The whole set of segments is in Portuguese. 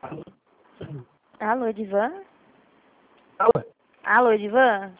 Alô, Edivan? Alô? Alô, Edivan?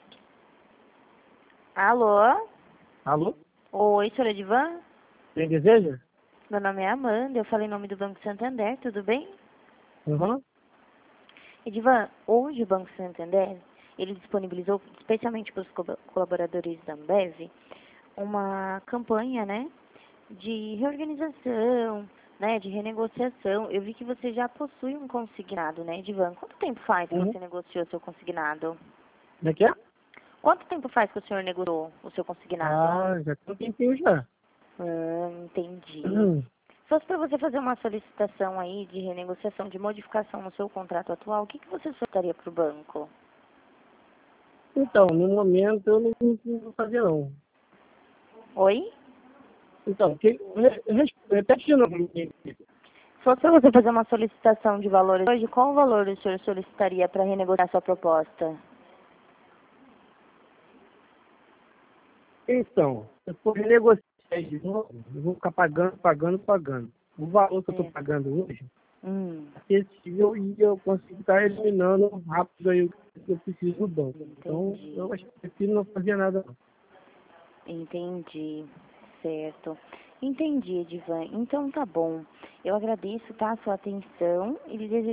Alô? Alô? Oi, senhor Edivan? Quem deseja? Meu nome é Amanda, eu falei em nome do Banco Santander, tudo bem? Uhum. Edivan, hoje o Banco Santander, ele disponibilizou, especialmente para os colaboradores da Ambev, uma campanha, né, de reorganização, né, de renegociação. Eu vi que você já possui um consignado, né, Edivan? Quanto tempo faz que Uhum. você negociou seu consignado? Como é que é? Quanto tempo faz que o senhor negociou o seu consignado? Ah, já tem um tempinho já. Entendi. Se fosse para você fazer uma solicitação aí de renegociação, de modificação no seu contrato atual, o que você solicitaria para o banco? Então, no momento eu não vou fazer não. Oi? Então, repete de novo. Se fosse para você fazer uma solicitação de valores hoje, qual valor o senhor solicitaria para renegociar sua proposta? Então, se eu for renegociar de novo, eu vou ficar pagando. O valor que eu estou É. pagando hoje, Hum, acessível e eu consigo estar eliminando rápido aí o que eu preciso do banco. Então, entendi. eu acho que prefiro não fazer nada não. Entendi. Certo. Entendi, Edivan. Então tá bom. Eu agradeço, tá, a sua atenção e lhe desejo